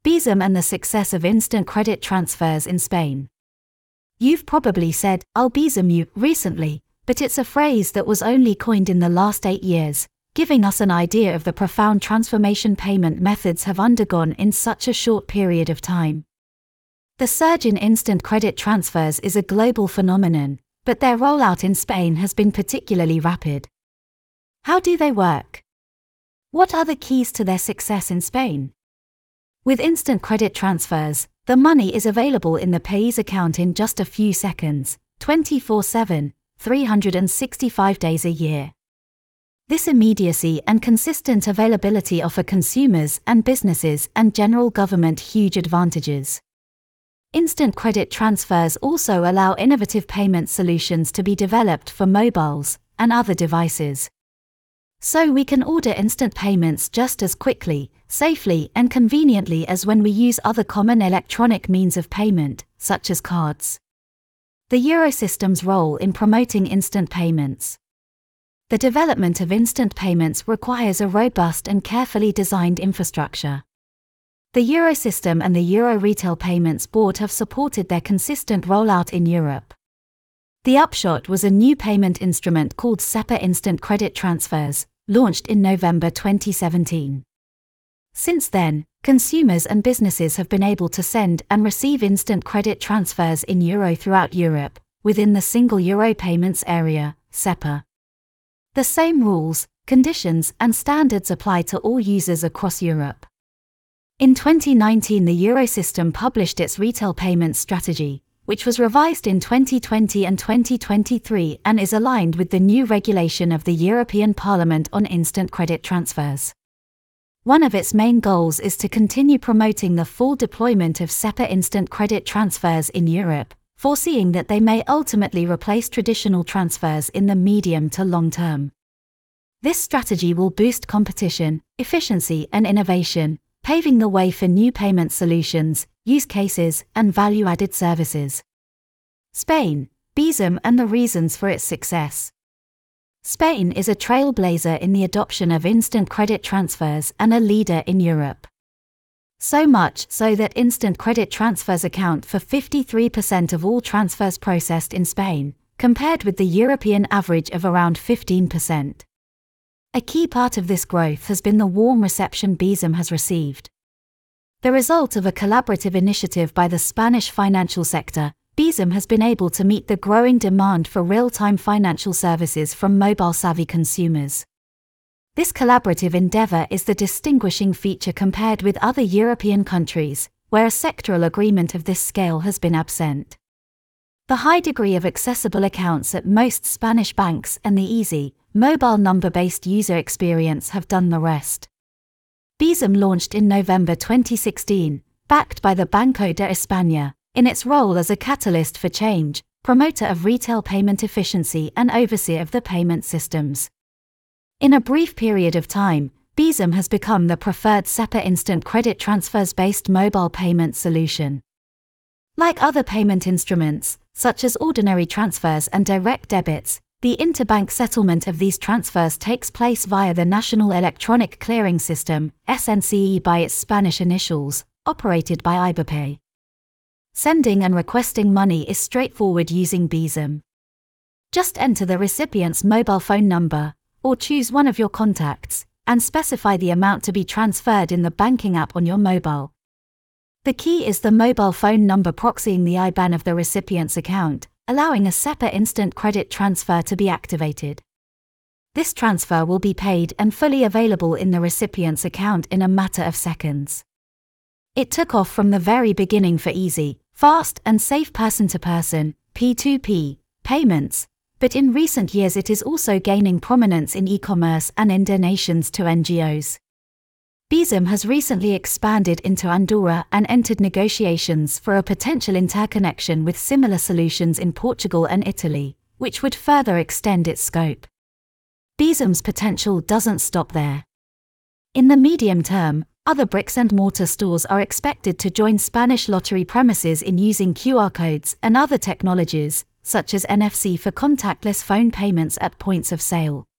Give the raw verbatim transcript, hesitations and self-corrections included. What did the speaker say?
Bizum and the success of instant credit transfers in Spain. You've probably said, "I'll Bizum you" recently, but it's a phrase that was only coined in the last eight years, giving us an idea of the profound transformation payment methods have undergone in such a short period of time. The surge in instant credit transfers is a global phenomenon, but their rollout in Spain has been particularly rapid. How do they work? What are the keys to their success in Spain? With instant credit transfers, the money is available in the payee's account in just a few seconds, twenty-four seven, three hundred sixty-five days a year. This immediacy and consistent availability offer consumers and businesses and general government huge advantages. Instant credit transfers also allow innovative payment solutions to be developed for mobiles and other devices. So we can order instant payments just as quickly, safely, and conveniently as when we use other common electronic means of payment, such as cards. The Eurosystem's role in promoting instant payments. The development of instant payments requires a robust and carefully designed infrastructure. The Eurosystem and the Euro Retail Payments Board have supported their consistent rollout in Europe. The upshot was a new payment instrument called SEPA Instant Credit Transfers, launched in November twenty seventeen. Since then, consumers and businesses have been able to send and receive instant credit transfers in euro throughout Europe, within the single euro payments area, SEPA. The same rules, conditions, and standards apply to all users across Europe. In twenty nineteen, the Eurosystem published its retail payments strategy, which was revised in twenty twenty and twenty twenty-three and is aligned with the new regulation of the European Parliament on instant credit transfers. One of its main goals is to continue promoting the full deployment of SEPA instant credit transfers in Europe, foreseeing that they may ultimately replace traditional transfers in the medium to long term. This strategy will boost competition, efficiency, and innovation, paving the way for new payment solutions, use cases, and value-added services. Spain, Bizum and the reasons for its success. Spain is a trailblazer in the adoption of instant credit transfers and a leader in Europe. So much so that instant credit transfers account for fifty-three percent of all transfers processed in Spain, compared with the European average of around fifteen percent. A key part of this growth has been the warm reception Bizum has received. The result of a collaborative initiative by the Spanish financial sector, Bizum has been able to meet the growing demand for real-time financial services from mobile-savvy consumers. This collaborative endeavor is the distinguishing feature compared with other European countries, where a sectoral agreement of this scale has been absent. The high degree of accessible accounts at most Spanish banks and the easy, mobile number-based user experience have done the rest. Bizum launched in November twenty sixteen, backed by the Banco de España, in its role as a catalyst for change, promoter of retail payment efficiency and overseer of the payment systems. In a brief period of time, Bizum has become the preferred SEPA instant credit transfers-based mobile payment solution. Like other payment instruments, such as ordinary transfers and direct debits, the interbank settlement of these transfers takes place via the National Electronic Clearing System, S N C E by its Spanish initials, operated by Iberpay. Sending and requesting money is straightforward using Bizum. Just enter the recipient's mobile phone number, or choose one of your contacts, and specify the amount to be transferred in the banking app on your mobile. The key is the mobile phone number proxying the I B A N of the recipient's account, allowing a SEPA instant credit transfer to be activated. This transfer will be paid and fully available in the recipient's account in a matter of seconds. It took off from the very beginning for easy, fast and safe person-to-person, P two P, payments, but in recent years it is also gaining prominence in e-commerce and in donations to N G Os. Bizum has recently expanded into Andorra and entered negotiations for a potential interconnection with similar solutions in Portugal and Italy, which would further extend its scope. Bizum's potential doesn't stop there. In the medium term, other bricks-and-mortar stores are expected to join Spanish lottery premises in using Q R codes and other technologies, such as N F C for contactless phone payments at points of sale.